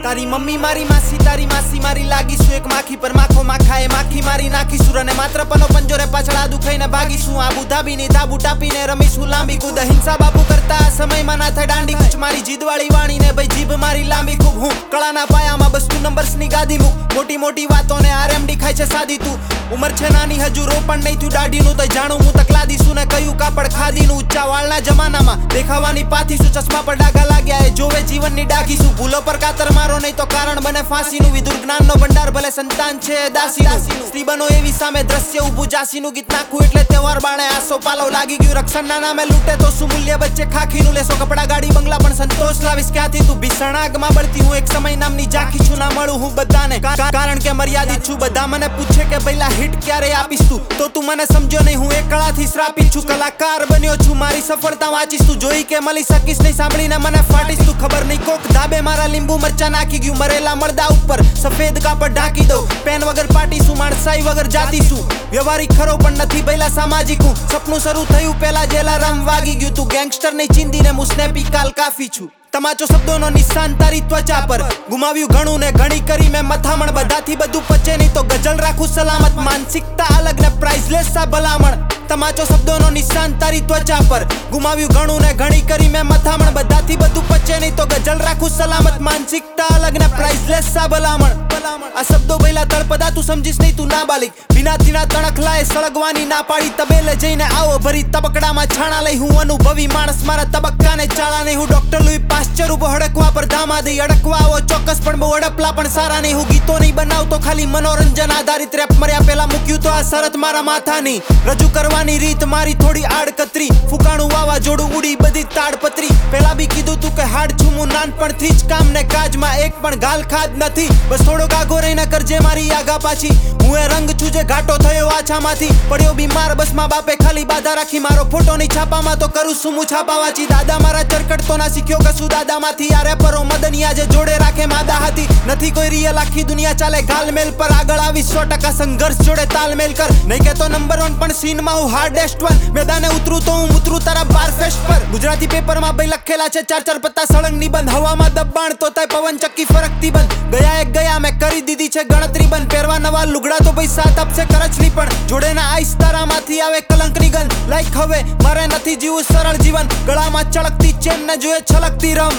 તારી મમ્મી મારી માસી તારી માસી મારી લાગીશું એક માખી પર માખો માખાએ માખી મારી નાખીશું અને માત્ર પનો પંજોરે પાછળ આદુ ખાઈને ભાગીશું આબુ ધાબીની ધાબુ ટાપીને રમીશું લાંબી કૂદ હિંસા બાબુ કરતા આ સમયમાં ના થાય દાંડી કૂચ મારી જીદવાળી વાણીને ભાઈ જીભ મારી લાંબી ખૂબ હું કળાના પાયામાં બસ તું નંબર્સની ગાદી મૂક મોટી મોટી વાતોને આરએમડી ખાય છે સાદી તું ઉંમર છે નાની હજુ રોપણ નહીં તું દાઢીનું તો જાણું હું તકલા દીશું ને કયું કાપડ ખાદીનું ઊંચા વાળના જમાનામાં દેખાવાની પાથીશું ચશ્મા પર ડાઘા લાગ્યા એ જોવે જીવનની ડાઘીશું ભૂલો પર કાતર મારો નહીં તો કારણ બને ફાંસીનું વિદુર જ્ઞાનનો ભંડાર ભલે સંતાન છે દાસીનું સ્ત્રી બનો એવી સામે દ્રશ્ય ઊભું જાસીનું ગીત નાખું એટલે તહેવાર બાણે આસો પાલવ લાગી ગયું રક્ષણના નામે લૂંટે તો શું મૂલ્ય વચ્ચે ખાખીનું લેશો કપડા ગાડી બંગલા પણ સંતોષ લાવીશ ક્યાંથી તું ભીષણ આગમાં બળતી હું એક સમય નામની ઝાંખી છું ના મળું હું બધાને કારણ કે મર્યાદિત છું બધા મને પૂછે કે પહેલા હિટ ક્યારે આપીશ તું તો તું મને સમજો નહીં હું એક કળાથી શ્રાપિત છું કલાકાર બન્યો છું મારી સફળતા વાંચીશ તું જોઈ કે મળી શકીશ નહીં સાંભળીને મને ફાટીશ તું ખબર નહીં કોક ધાબે મારા લીંબુ મરચા નાખી ગયું મરેલા મળદા ઉપર સફેદ કાપડ ઢાંકી દઉં પેન વગર પાટીશું માણસાઈ વગર જાતીશું વ્યવહારિક ખરો પણ નથી પહેલા સામાજિક હું સપનું શરૂ થયું પહેલા જેલારામ વાગી ગયું તું ગેંગસ્ટર નહીં ચીંદીને હું સ્નેપી કાલ કાફી છું તમાચો શબ્દોનો નિશાન તારી ત્વચા પર ગુમાવ્યું ઘણું ને ઘણી કરી મેં મથામણ બધાથી બધું પચે નહીં તો ગઝલ રાખું સલામત માનસિકતા અલગ ને પ્રાઇઝલેસ આ ભલામણ તમાચો શબ્દોનો નિશાન તારી ત્વચા પર ગુમાવ્યું ઘણું ને ઘણી કરી મેં મથામણ બધાથી બધું પચે નહીં તો ગઝલ રાખું સલામત માનસિકતા અલગ ને પ્રાઇઝલેસ આ ભલામણ આ શબ્દો ભઈલા તળપદા તું સમજીશ નહીં તું ના બાલિક વિના તીના તણખલાએ સળગવાની ના પાડી તબેલે જઈને આવો ભરી તબકડામાં છાણા લઈ હું અનુભવી માણસ મારા તબક્કાને ચાળા નહીં હું ડોક્ટર લુઈ પાશ્ચર ઉભો હડકવા પર ધામા દઈ અડકવા આવો ચોક્કસ પણ બહુ અડપલા પણ સારા નહીં હું ગીતો નહીં બનાવતો ખાલી મનોરંજન આધારિત રેપ મર્યા પહેલા મૂક્યું તો આ શરત મારા માથાની રજૂ કરવાની રીત મારી થોડી આડકતરી ફૂકાણું વાવાઝોડું ઉડી બધી તાડપત્રી પહેલા બી કીધું તું કે હાડ છું હું નાનપણથી જ કામ ને કાજમાં એક પણ ગાલ ખાદ નથી બસ થોડો ગાગો રહીને કરજે મારી આગા પાછી હું એ રંગ છું જે ઘાટો થયો આછામાંથી પડ્યો બીમાર બસ માં બાપે ખાલી બાધા રાખી મારો ફોટો નહીં છાપામાં તો કરું શું હું છાપા વાંચી દાદા મારા ચરકડતો ના શીખ્યો કશું દાદામાંથી આ રેપરો મદનિયા જે જોડે રાખે માદા હતી નથી કોઈ રિયલ આખી દુનિયા ચાલે ગાલમેલ પર આગળ આવી 100% સંઘર્ષ જોડે તાલમેલ કર નહીં કે તો નંબર 1 પણ સીનમાં હું હાર્ડેસ્ટ વન મેદાને ઉતરું તો હું ઉતરું તારા બાર ફેસ્ટ પર ગુજરાતી પેપરમાં ભાઈ લખેલા છે 4 પત્તા સળંગ નિબંધ હવામાં દબાણ તો થાય પવન ચક્કી ફરકતી બંધ ગયા એક ગયા મેં કરી દીધી છે ગણતરી બંધ પહેરવા નવા લુગડા તો ભાઈ સાથ આપશે કરચલી પણ જોડે ના આઈસ તારામાંથી આવે કલંકની ગંધ લાઈક હવે મારે નથી જીવવું સરળ જીવન ગળામાં ચળકતી ચેન ને જોઈએ છલકતી રમ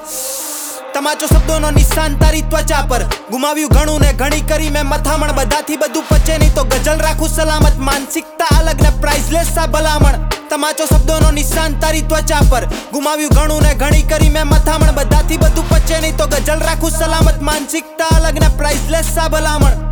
તમાચો શબ્દોનો નિશાન તારી ત્વચા પર ગુમાવ્યું ઘણું ને ઘણી કરી મેં મથામણ બધાથી બધું પચે નહીં તો ગઝલ રાખું સલામત માનસિકતા અલગ ને પ્રાઇઝલેસ આ ભલામણ તમાચો શબ્દોનો નિશાન તારી ત્વચા પર ગુમાવ્યું ઘણું ને ઘણી કરી મેં મથામણ બધાથી બધું પચે નહીં તો ગઝલ રાખું સલામત માનસિકતા અલગ ને પ્રાઇઝલેસ આ ભલામણ